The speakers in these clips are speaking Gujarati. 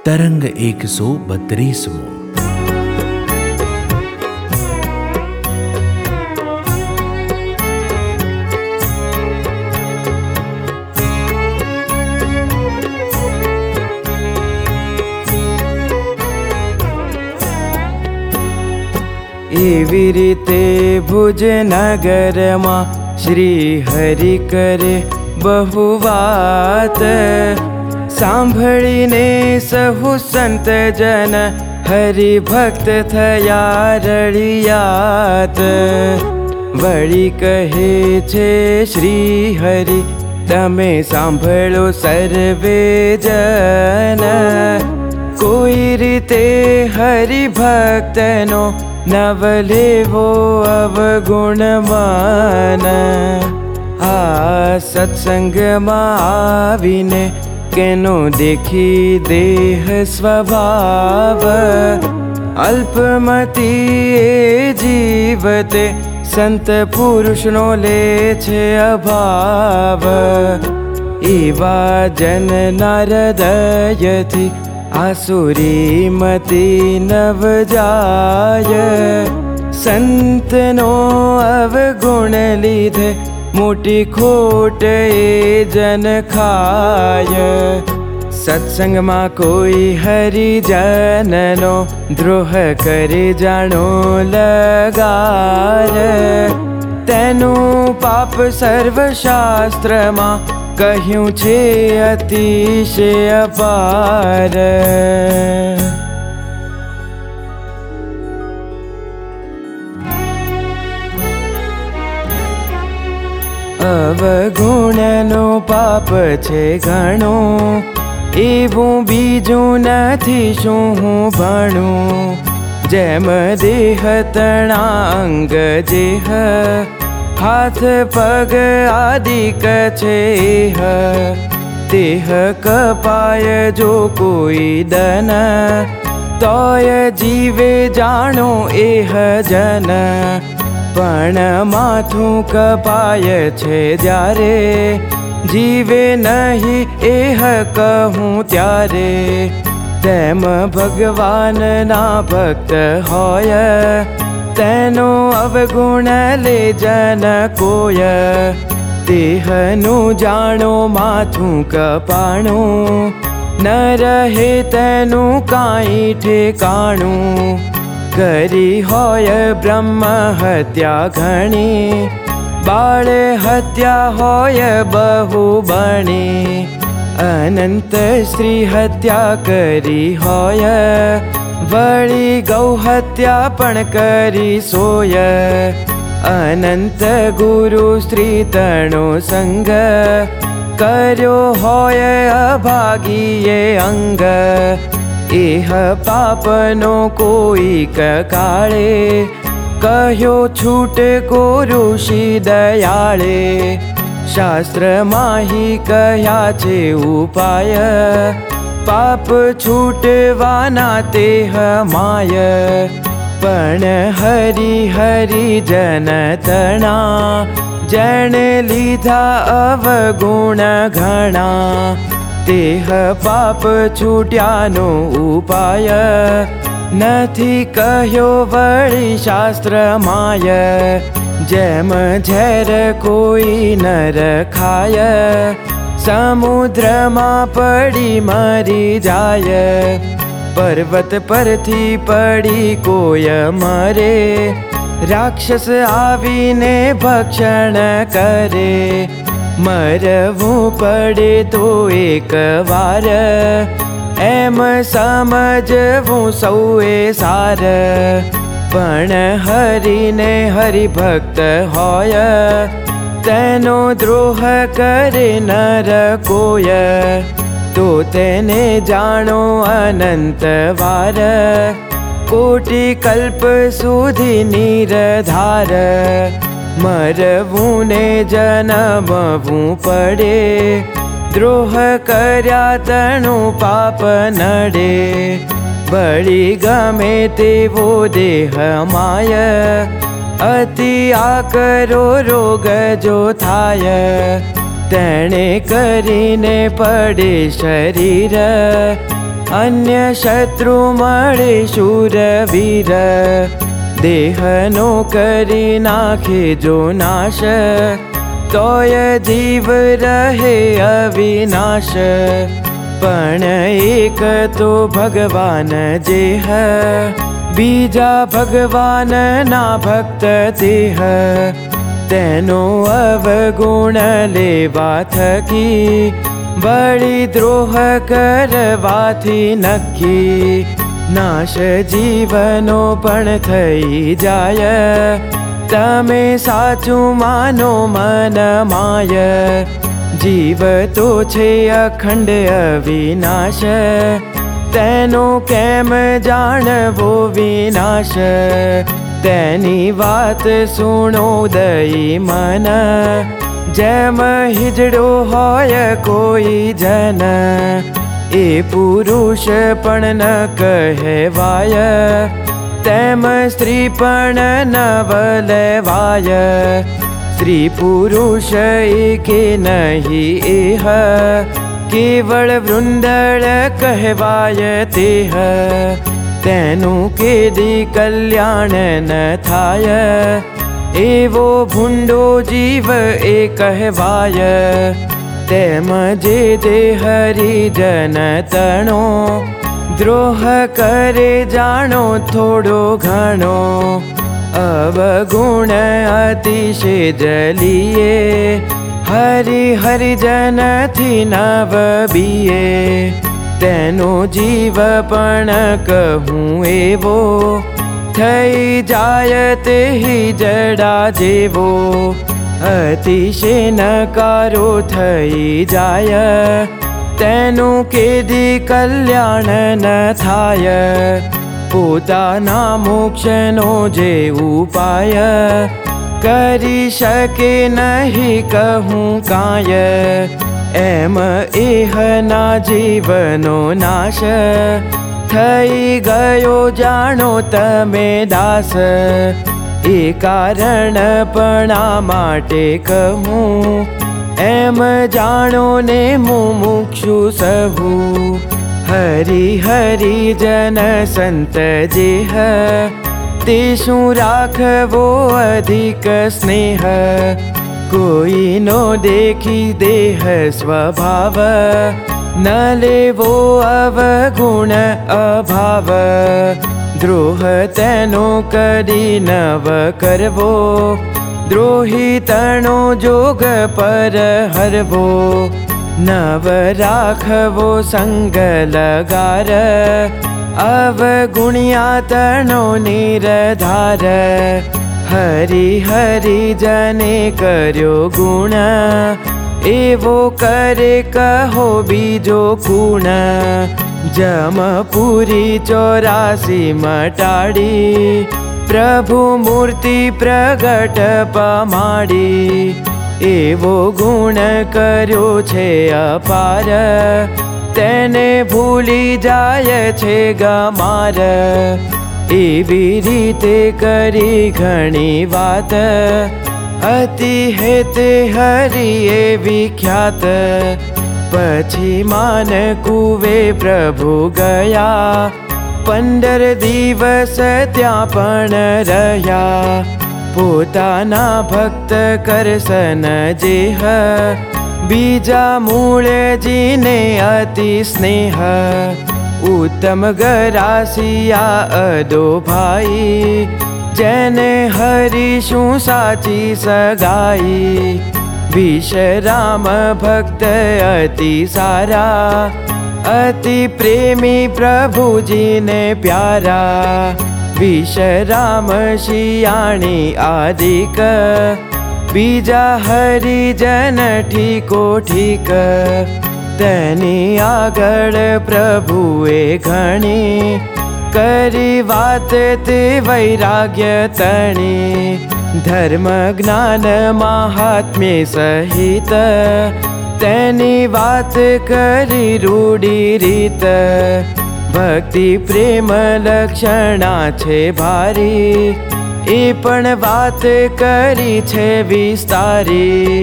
तरंग 132। एवी रीते भुजनगर मां श्री हरि करे बहु वात। सांभळीने सहु संत जन हरि भक्त थया रड़ियात। वળી कहे छे श्री हरि तमे सांभळो सर्वे जन। कोई रीते हरि भक्तनो नव लेवो अवगुणमान। आ सत्संग मां आवीने केनो देखी देह स्वभाव। अल्पमती ए जीवते संत पुरुषनो ले छे अभाव। एवा जन नारदयथी आसुरी मती नव जाय। संतनो अवगुण लीधे मोटी खोट ए जन खाय। सत्संग मां कोई हरिजननो द्रोह करे जाणो लगार। तेनु पाप सर्वशास्त्र मां कह्યું છે અતિશય અપાર। અવગુણનો પાપ છે ઘણો, એવું બીજું નથી શું હું ભણું। જેમ દેહ તણા અંગ જેહ, हाथ पग आदिक छेह। तेह कपाय जो कोई दन, तोय जीवे जाणो एह जन। पण माथुं कपाय छे ज्यारे, जीवे नहीं एह कहूं त्यारे। तेम भगवान ना भक्त होय, तेनो अवगुण ले जन कोय। देहनु जाणो माथुं कपाणुं, न रहे तेनु काई ठेकाणुं। करी होय ब्रह्म हत्या घणी, बाळ हत्या होय बहु बणी। अनंत स्त्री हत्या करी होय, वળી गौ हत्या पण करी सोय। अनंत गुरु स्त्री तणो संग, कर्यो होय अभागीए अंग। एह पापनो कोई काळे, कह्यो छूटको ऋषि दयाळे। शास्त्र माही कह्या छे उपाय, पाप छूटवाना तेह माय। पण हरि हरि जन तना, जन लीधा अवगुण घणा। तेह पाप छूट्यानो उपाय, नथी कह्यो वળી शास्त्र माय। जेम झेर कोई नर खाय, समुद्र मां पड़ी मरी जाय। पर्वत परथी पड़ी कोय मरे, राक्षस आवीने भक्षण करे। मरवू पड़े तो एक वार, एम समजवू सौए सार। पण हरिने हरिभक्त होय, तेनो द्रोह करे नर कोय। तो तेने जाणो अनंत वार, कोटि कल्प सुधी निरधार। मरवू ने जनमवू पड़े, द्रोह कर्या तणु पाप नडे। वળી गमे तेवो देह माय, अति आकरो रोग जो थाय। તેણે કરીને પડે શરીર, અન્ય શત્રુ મળે શૂરવીર. દેહનો કરી નાખે જો નાશ, તોય જીવ રહે અવિનાશ. પણ એક તો ભગવાન જેહ, બીજા ભગવાનના ભક્ત તેહ. તેનો અવગુણ લેવા થકી, બળી દ્રોહ કરવાથી નક્કી. નાશ જીવનો પણ થઈ જાય, તમે સાચું માનો મન માય. જીવ તો છે અખંડ અવિનાશ, તેનો કેમ જાણવો વિનાશ. તેની વાત સુણો દઈ મન, જેમ હિજડો હોય કોઈ જન. એ પુરુષ પણ ન કહેવાય, તેમ સ્ત્રી પણ નવ લેવાય. સ્ત્રી પુરુષ એકે નહીં એહ, કેવળ વૃંદળ કહેવાય તેહ. તેનું કેદી કલ્યાણ ન થાય, એવો ભૂંડો જીવ એ કહેવાય. તેમ જે હરિજન તણો, દ્રોહ કરે જાણો થોડો ઘણો. અવગુણ અતિશય જલીએ, હરિ હરિજનથી નવ બીએ. તેનો જીવ પણ કહું એવો, થઈ જાય તે જડા જેવો. અતિશય નકારો થઈ જાય, તેનું કેદી કલ્યાણ ન થાય. પોતાના મોક્ષનો જે ઉપાય, કરી શકે નહીં કહું કાય. એમ એહના જીવનો નાશ, થઈ ગયો જાણો તમે દાસ. એ કારણ પણ આ માટે કહું, એમ જાણો ને મુમુક્ષુ સહુ. હરિ હરિજન સંત જેહ, તે શું રાખવો અધિક સ્નેહ. કોઈનો દેખી દેહ સ્વભાવ, ન લેવો અવગુણ અભાવ. દ્રોહ તેનો કરી નવ કરવો, દ્રોહી તણો જોગ પર હરવો. નવ રાખવો સંગ લગાર, અવગુણ્યા તણો નિરધાર. હરિ હરિજને કર્યો ગુણ, એવો કરે કહો બીજો ગુણ. જમપુરી 84 મટાડી, પ્રભુ મૂર્તિ પ્રગટ પમાડી. એવો ગુણ કર્યો છે અપાર, તેને ભૂલી જાય છે ગમાર. એવી રીતે કરી ઘણી વાત, અતિ હેતે હરિએ વિખ્યાત. પછી માન કુવે પ્રભુ ગયા, 15 દિવસ ત્યાં પણ રહ્યા. પોતાના ભક્ત કરસન જેહ, બીજા મૂળજીને અતિ સ્નેહ. ઉત્તમ ગરાસિયા અદો ભાઈ, જેને હરિશું સાચી સગાઈ. વિશ્રામ ભક્ત અતિ સારા, અતિ પ્રેમી પ્રભુજીને પ્યારા. વિશ્રામ શિયાણી આદિક, બીજા હરિજન ઠીકો ઠીક. તેની આગળ પ્રભુએ ઘણી, કરી વાત તે વૈરાગ્ય તણી. ધર્મ જ્ઞાન મહાત્મ્ય સહિત, તેની વાત કરી રૂઢી રીત. ભક્તિ પ્રેમ લક્ષણા છે ભારી, એ પણ વાત કરી છે વિસ્તારી.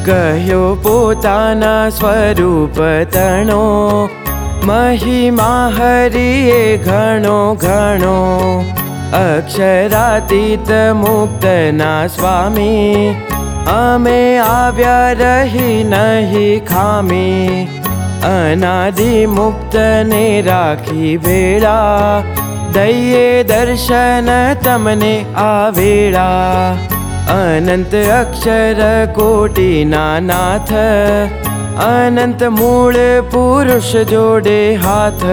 કહ્યો પોતાના સ્વરૂપ તણો, મહિમા હરિએ ઘણો ઘણો. અક્ષરાતીત મુક્તના સ્વામી, અમે આવ્યા રહી નહીં ખામી. અનાદિ મુક્તને રાખી વેળા, દઈએ દર્શન તમને આ વેળા. અનંત અક્ષર કોટીના નાથ, અનંત મૂળ પુરુષ જોડે હાથ.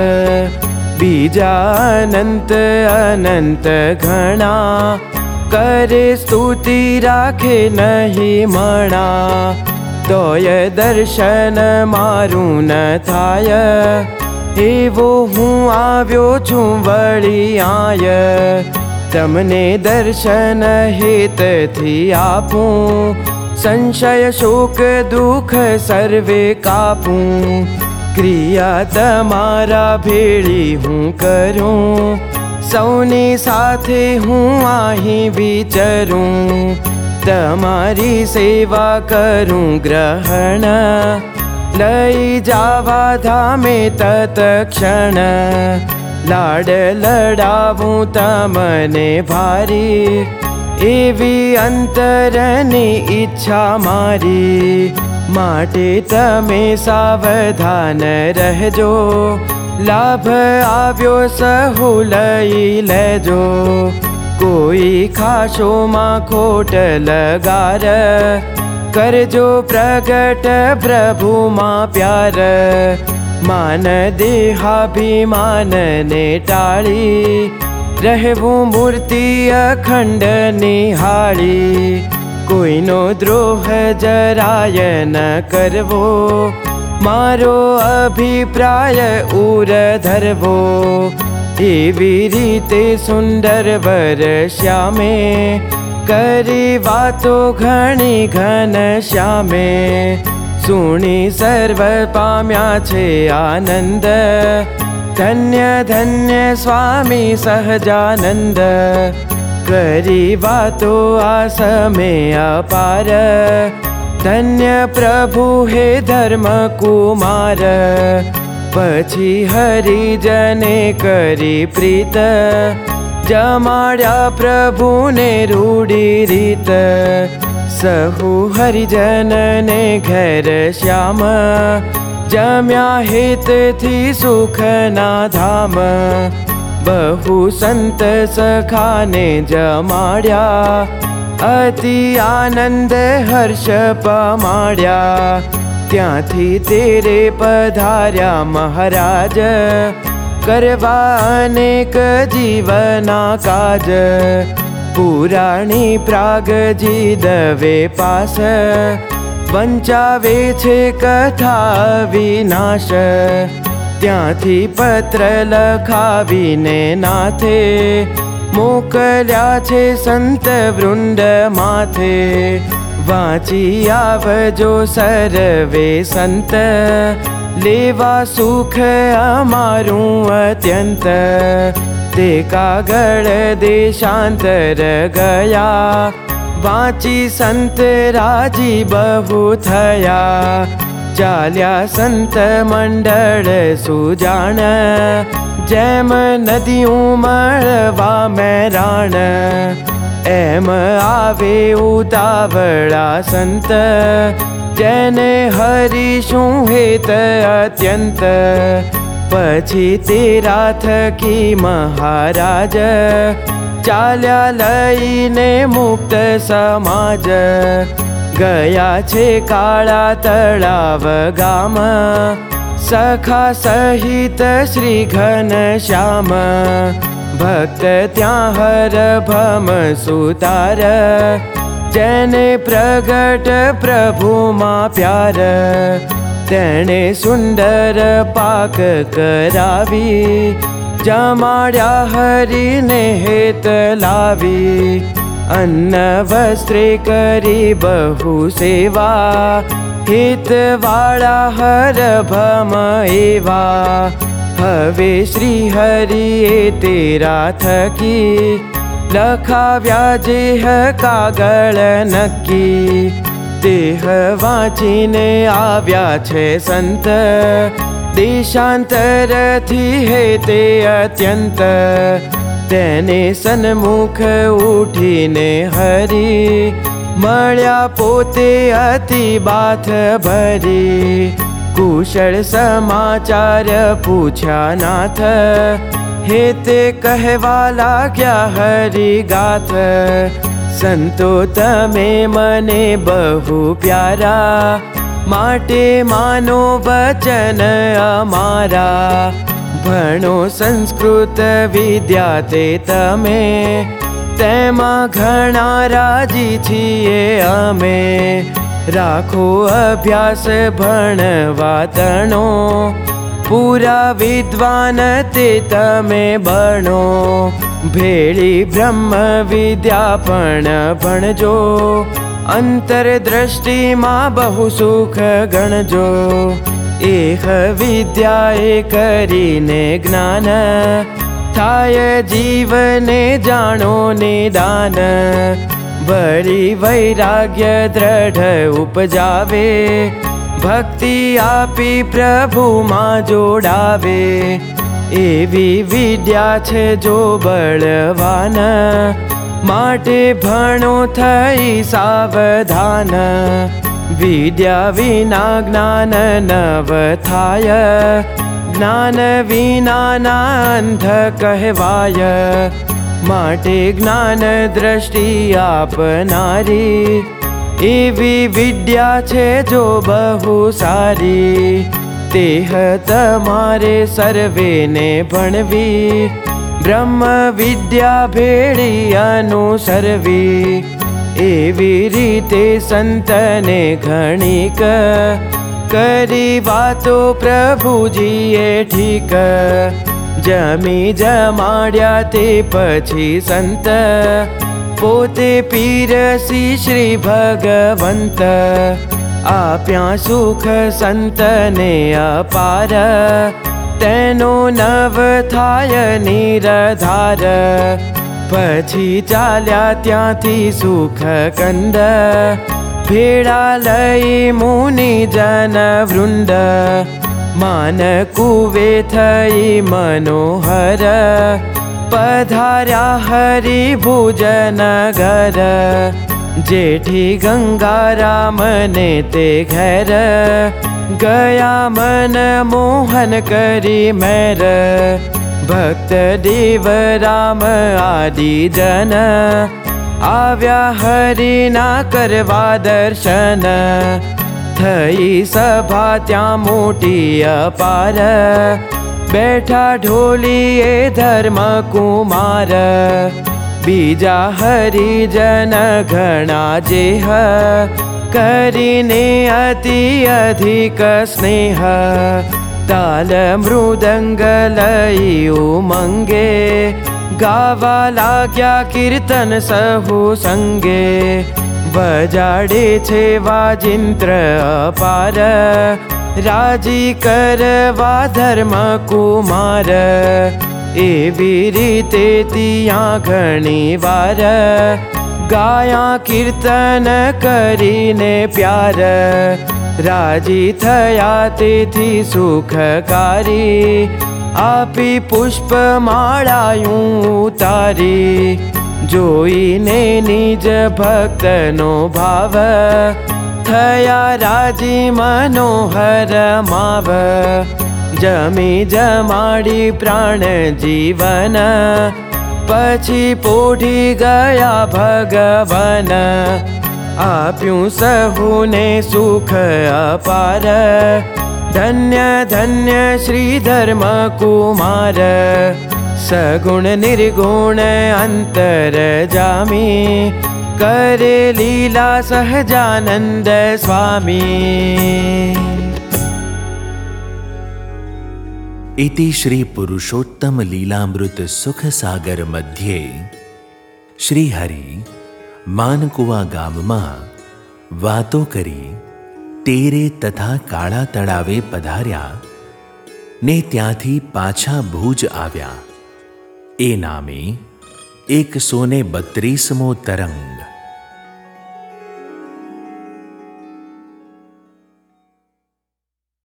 બીજા અનંત અનંત ઘણા, કરે સ્તુતિ રાખે નહીં મણા. તોય દર્શન મારું ન થાય, એવો હું આવ્યો છું વળી આય. તમને દર્શન હેતથી આપું, સંશય શોક દુઃખ સર્વે કાપું. ક્રિયા તમારા ભેળી હું કરું, સૌની સાથે હું અહીં વિચરું. તમારી સેવા કરું ગ્રહણ, લઈ જાવા ધામે તત્ક્ષણ. લાડ લડાવું તમને ભારી, એવી અંતરની ઈચ્છા મારી. માટે તમે સાવધાન રહેજો, લાભ આવ્યો સહુ લઈ લેજો. કોઈ ખાશોમાં ખોટ લગાર, કરજો પ્રગટ પ્રભુમાં પ્યાર. માન દેહાભિમાનને ટાળી, રહેવું મૂર્તિ અખંડ નિહાળી. કોઈનો દ્રોહ જરાય ન કરવો, મારો અભિપ્રાય ઉર ધરવો. એવી રીતે સુંદર વર શ્યામે, કરી વાતો ઘણી ઘન શ્યામે. સુણી સર્વ પામ્યા છે આનંદ, ધન્ય ધન્ય સ્વામી સહજાનંદ. કરી વાતો આ સમે અપાર, ધન્ય પ્રભુ હે ધર્મ કુમાર. પછી હરિજને કરી પ્રીત, જમાડ્યા પ્રભુને રૂડી રીત. સહુ હરિજનને ઘેર શ્યામ, જમ્યા હેતથી સુખના ધામ. બહુ સંત સખાને જમાડ્યા, અતિ આનંદ હર્ષ પમાડ્યા. ત્યાંથી તેરે પધાર્યા મહારાજ, કરવા અનેક જીવના કાજ. પુરાણી પ્રાગજી દવે પાસ, વંચાવે છે કથા વિનાશ. ત્યાંથી પત્ર લખાવીને નાથે, મોકલ્યા છે સંત વૃંદ માથે. વાંચી આવજો સર્વે સંત, લેવા સુખ અમારું અત્યંત. તે કાગળ દેશાંતર ગયા, વાંચી સંત રાજી બહુ થયા. ચાલ્યા સંત મંડળ સુજાણ, જેમ નદીયું મળવા મેરાણ. એમ આવે ઉતાવળા સંત, જેને હરિશું હેત અત્યંત. પછી તેરા થકી મહારાજ, ચાલ્યા લઈને મુક્ત સમાજ. ગયા છે કાળા તળાવ ગામ, સખા સહિત શ્રી ઘનશ્યામ. ભક્ત ત્યાં હર ભમ સુતાર, જેને પ્રગટ પ્રભુમાં પ્યાર. તેણે સુંદર પાક કરાવી, જમાડ્યા હરિને હેત લાવી. અન્ન વસ્ત્રે કરી બહુ સેવા, હિતવાળા હર ભમ એવા. હવે શ્રી હરિએ તેરા થકી, લખાવ્યા જે કાગળ નક્કી. દેહ વાંચીને આવ્યા છે સંત, દેશાંતરથી હે તે અત્યંત. તેને સન્મુખ ઉઠીને હરી, મળ્યા પોતે અતિ બાથ ભરી. કુશળ સમાચાર પૂછ્યા નાથ, હે તે કહેવા લાગ્યા હરિ ગાથ. સંતો તમે મને બહુ પ્યારા, માટે માનો વચન અમારા. ભણો સંસ્કૃત વિદ્યા તે તમે, તેમાં ઘણા રાજી છીએ અમે. રાખો અભ્યાસ ભણવા તણો, પૂરા વિદ્વાન તે તમે બનો. ભેળી બ્રહ્મ વિદ્યા પણ ભણજો, અંતરદ્રષ્ટિમાં બહુ સુખ ગણજો. એક વિદ્યાએ કરીને જ્ઞાન, થાય જીવને જાણો નિદાન. વળી વૈરાગ્ય દ્રઢ ઉપજાવે, ભક્તિ આપી પ્રભુમાં જોડાવે. એવી વિદ્યા છે જો બળવાન, માટે ભણો થઈ સાવધાન. વિદ્યા વિના જ્ઞાન નવ થાય, જ્ઞાન વિનાના અંધ કહેવાય. માટે જ્ઞાન દ્રષ્ટિ આપનારી, એવી વિદ્યા છે જો બહુ સારી. તેહ તમારે સર્વેને ભણવી, બ્રહ્મ વિદ્યા ભેળી અનુસરવી. એવી રીતે સંતને ઘણીક, કરી વાતો પ્રભુજીએ ઠીક. જમી જમાડ્યા તે પછી સંત, પોતે પીરસી શ્રી ભગવંત. આપ્યા સુખ સંતને અપાર, તેનો નવ થાય નિરધાર. પછી ચાલ્યા ત્યાંથી સુખ કંદ, ભેળા લઈ મુનિ જન વૃંદ. માન કુવે થઈ મનોહર, પધાર્યા હરિ ભુજન ઘર. જેઠી ગંગારામને તે ઘેર, ગયા મન મોહન કરી મેર. ભક્ત દેવ રામ આદિ જન, આવ્યા હરિના કરવા દર્શન. થઈ સભા ત્યાં મોટી અપાર, બેઠા ઢોલીએ ધર્મ કુમાર. બીજા હરિજન ઘણા જેહ, કરીને અતિ અધિક સ્નેહ. તાલ મૃદંગ લઈ ઉમંગે, ગાવા લાગ્યા કીર્તન સહુ સંગે. વજાડે છે વાજિંત્ર અપાર, રાજી કરવા ધર્મ કુમાર. એવી રીતે ત્યાં ઘણી વાર, ગાયા કીર્તન કરીને પ્યાર. રાજી થયા તેથી સુખકારી, આપી પુષ્પ માળાયું ઉતારી. જોઈને નિજ ભક્તનો ભાવ, થયા રાજી મનોહર માવ. જમી જમાડી પ્રાણ જીવન, પછી પોઢી ગયા ભગવન. આપ્યું સહુને સુખ અપાર, ધન્ય ધન્ય શ્રી ધર્મ કુમાર. સગુણ નિર્ગુણ અંતર જામી, કરે લીલા સહજાનંદ સ્વામી. इति श्री पुरुषोत्तम लीलामृत सुख सागर मध्य श्री हरि मानकुवा गामમાં વાતો કરી તેરે તથા કાળા તળાવે પધાર્યા ને ત્યાંથી પાછા ભુજ આવ્યા. એ નામે 132મો તરંગ.